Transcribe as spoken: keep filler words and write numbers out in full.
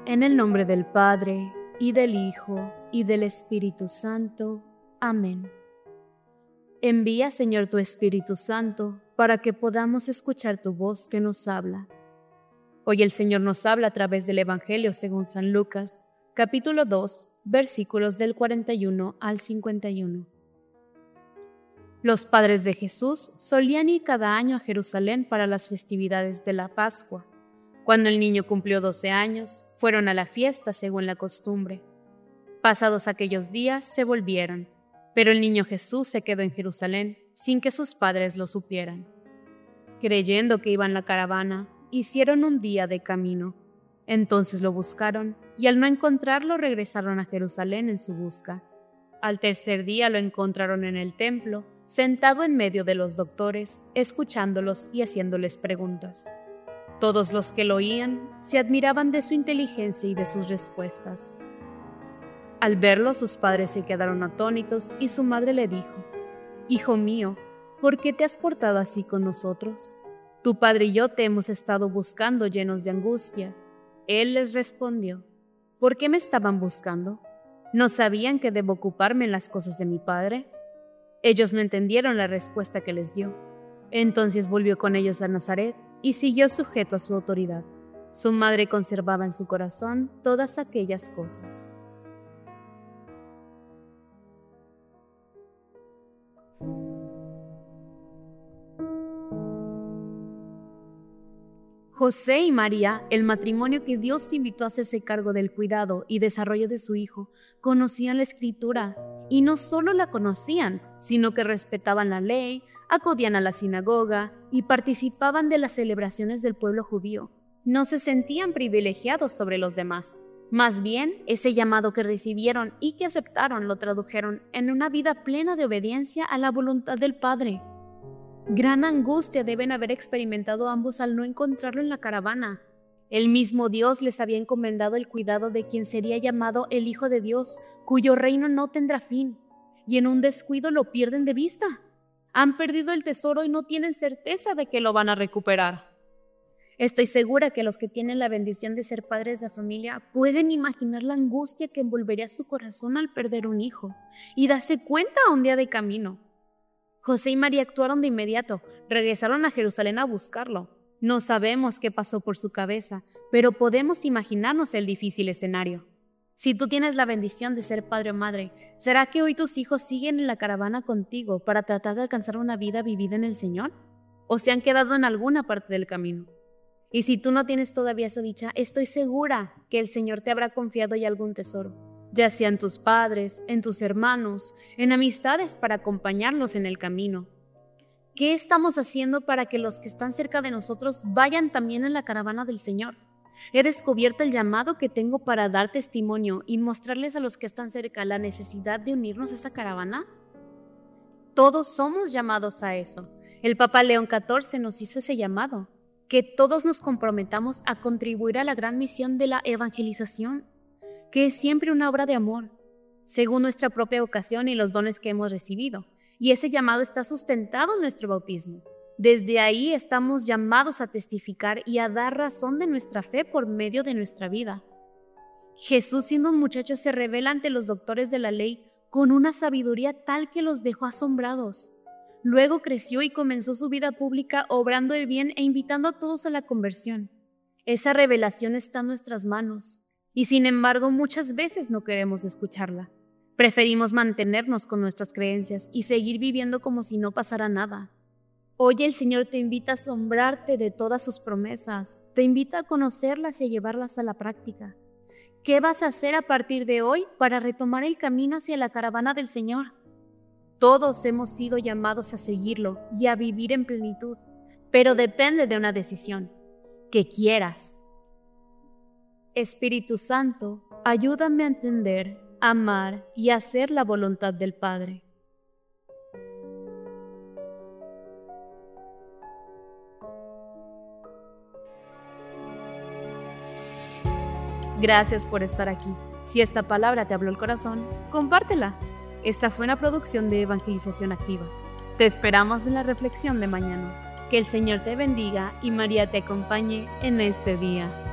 En el nombre del Padre, y del Hijo, y del Espíritu Santo. Amén. Envía, Señor, tu Espíritu Santo, para que podamos escuchar tu voz que nos habla. Hoy el Señor nos habla a través del Evangelio según San Lucas, capítulo dos, versículos del cuarenta y uno al cincuenta y uno. Los padres de Jesús solían ir cada año a Jerusalén para las festividades de la Pascua. Cuando el niño cumplió doce años, fueron a la fiesta según la costumbre. Pasados aquellos días, se volvieron, pero el niño Jesús se quedó en Jerusalén sin que sus padres lo supieran. Creyendo que iba en la caravana, hicieron un día de camino. Entonces lo buscaron, y al no encontrarlo regresaron a Jerusalén en su busca. Al tercer día lo encontraron en el templo, sentado en medio de los doctores, escuchándolos y haciéndoles preguntas. Todos los que lo oían se admiraban de su inteligencia y de sus respuestas. Al verlo, sus padres se quedaron atónitos y su madre le dijo: «Hijo mío, ¿por qué te has portado así con nosotros? Tu padre y yo te hemos estado buscando llenos de angustia». Él les respondió: «¿Por qué me estaban buscando? ¿No sabían que debo ocuparme en las cosas de mi padre?». Ellos no entendieron la respuesta que les dio. Entonces volvió con ellos a Nazaret y siguió sujeto a su autoridad. Su madre conservaba en su corazón todas aquellas cosas. José y María, el matrimonio que Dios invitó a hacerse cargo del cuidado y desarrollo de su hijo, conocían la Escritura, y no solo la conocían, sino que respetaban la ley, acudían a la sinagoga y participaban de las celebraciones del pueblo judío. No se sentían privilegiados sobre los demás. Más bien, ese llamado que recibieron y que aceptaron lo tradujeron en una vida plena de obediencia a la voluntad del Padre. Gran angustia deben haber experimentado ambos al no encontrarlo en la caravana. El mismo Dios les había encomendado el cuidado de quien sería llamado el Hijo de Dios, cuyo reino no tendrá fin, y en un descuido lo pierden de vista. Han perdido el tesoro y no tienen certeza de que lo van a recuperar. Estoy segura que los que tienen la bendición de ser padres de familia pueden imaginar la angustia que envolvería su corazón al perder un hijo y darse cuenta a un día de camino. José y María actuaron de inmediato, regresaron a Jerusalén a buscarlo. No sabemos qué pasó por su cabeza, pero podemos imaginarnos el difícil escenario. Si tú tienes la bendición de ser padre o madre, ¿será que hoy tus hijos siguen en la caravana contigo para tratar de alcanzar una vida vivida en el Señor? ¿O se han quedado en alguna parte del camino? Y si tú no tienes todavía esa dicha, estoy segura que el Señor te habrá confiado ya algún tesoro, ya sea en tus padres, en tus hermanos, en amistades para acompañarlos en el camino. ¿Qué estamos haciendo para que los que están cerca de nosotros vayan también en la caravana del Señor? He descubierto el llamado que tengo para dar testimonio y mostrarles a los que están cerca la necesidad de unirnos a esa caravana. Todos somos llamados a eso. El Papa León catorce nos hizo ese llamado, que todos nos comprometamos a contribuir a la gran misión de la evangelización, que es siempre una obra de amor, según nuestra propia vocación y los dones que hemos recibido. Y ese llamado está sustentado en nuestro bautismo. Desde ahí estamos llamados a testificar y a dar razón de nuestra fe por medio de nuestra vida. Jesús, siendo un muchacho, se revela ante los doctores de la ley con una sabiduría tal que los dejó asombrados. Luego creció y comenzó su vida pública obrando el bien e invitando a todos a la conversión. Esa revelación está en nuestras manos y sin embargo muchas veces no queremos escucharla. Preferimos mantenernos con nuestras creencias y seguir viviendo como si no pasara nada. Hoy el Señor te invita a asombrarte de todas sus promesas, te invita a conocerlas y a llevarlas a la práctica. ¿Qué vas a hacer a partir de hoy para retomar el camino hacia la caravana del Señor? Todos hemos sido llamados a seguirlo y a vivir en plenitud, pero depende de una decisión, que quieras. Espíritu Santo, ayúdame a entender, amar y hacer la voluntad del Padre. Gracias por estar aquí. Si esta palabra te habló el corazón, compártela. Esta fue una producción de Evangelización Activa. Te esperamos en la reflexión de mañana. Que el Señor te bendiga y María te acompañe en este día.